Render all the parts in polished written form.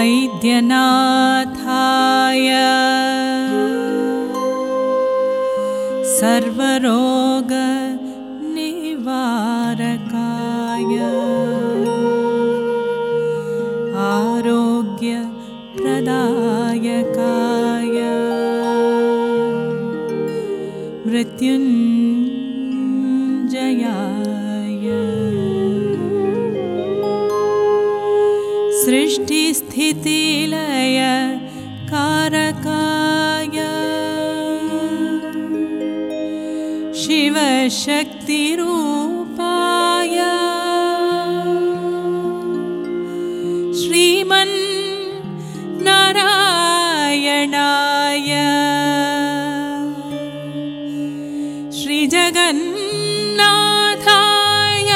वैद्यनाथाय सर्वरोगनिवारकाय आरोग्यप्रदायकाय मृत्युञ्जयाय सृष्टिस्थितिलय कारकाय शिवशक्तिरूपाय श्रीमन्नारायणाय श्रीजगन्नाथाय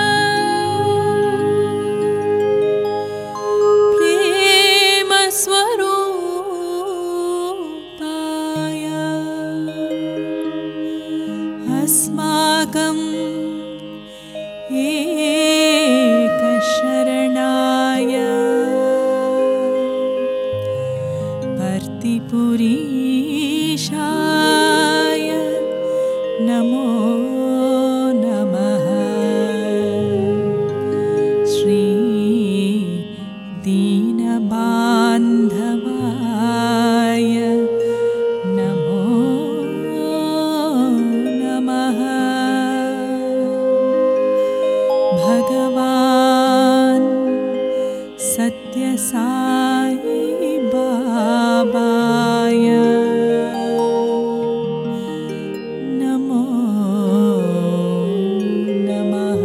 प्रेमस्वरूपाय अस्माकं एकशरणाय भर्तृपुरीशाय नमो नमः। श्री दीनबान्धवाय नमो नमः। भगवान् सत्यसाई बाबाय नमो नमः।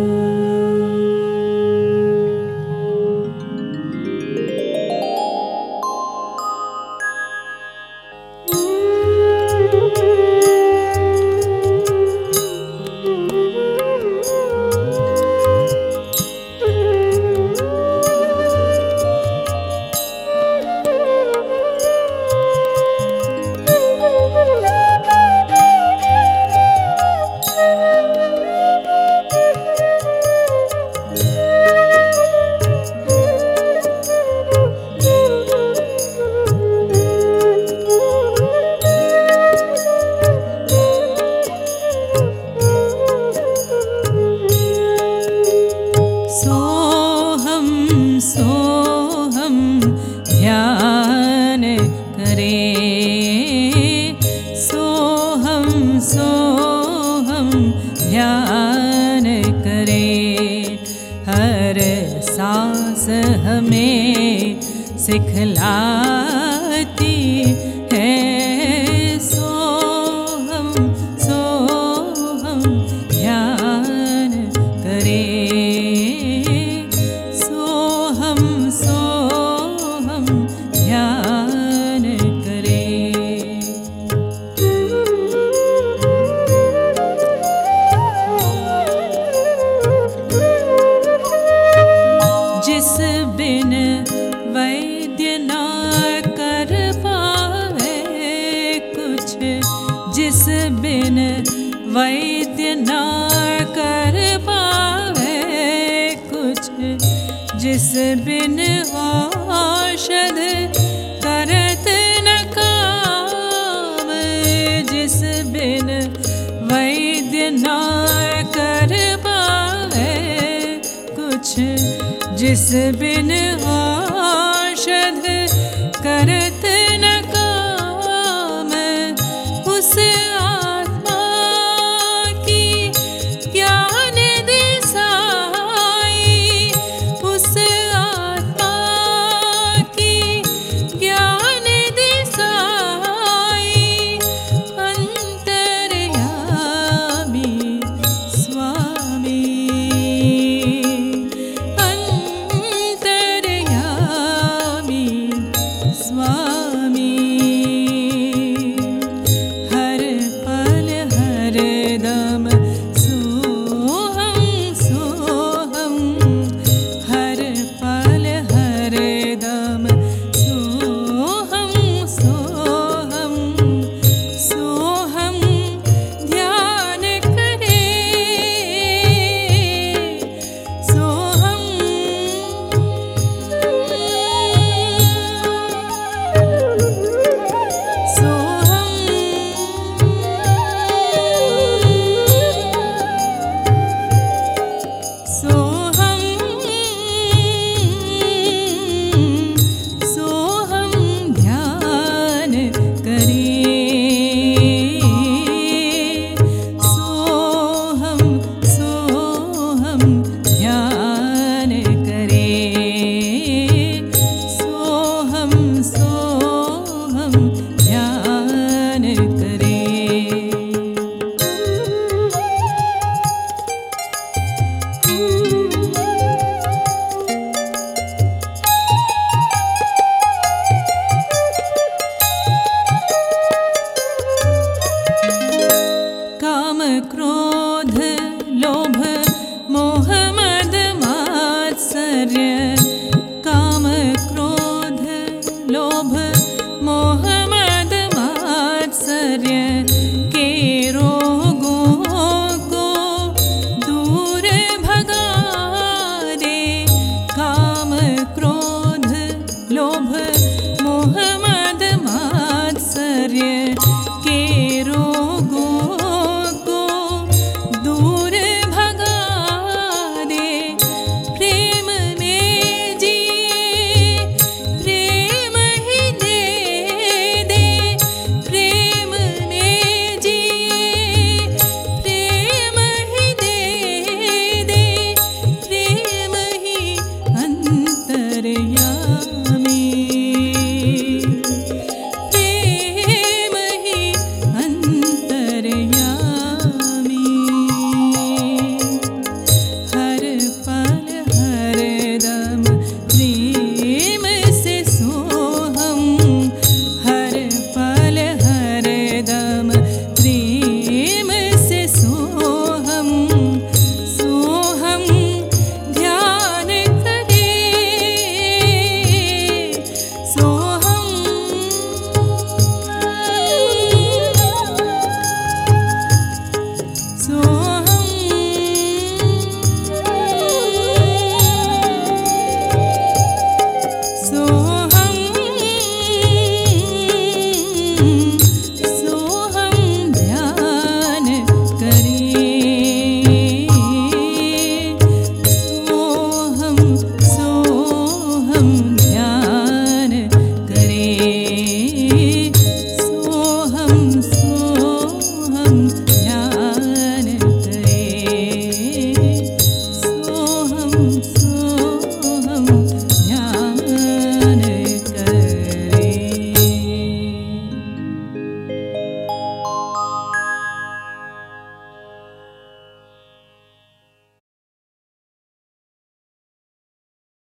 सोहम ध्यान करे, सोहम ध्यान करे। हर सांस हमें सिखलाती है। सोहम ध्यान करे, ध्यान करे। जिस बिन वैद्य ना कर पावे कुछ, जिस बिन वैद्य ना कर पावे कुछ, जिस बिन औषध करत न काम, जिस बिन वैद्य ना कर पावे कुछ, जिस बिन औषध करत न काम, उस आत्मा की ज्ञान दिसाई, उस आत्मा की ज्ञान दिसाई। अंतर्यामी स्वामी, अंतर्यामी स्वामी। हर रे। काम क्रोध लोभ मोह मद मात्सर्य, काम क्रोध लोभ मोह मद मात्सर्य,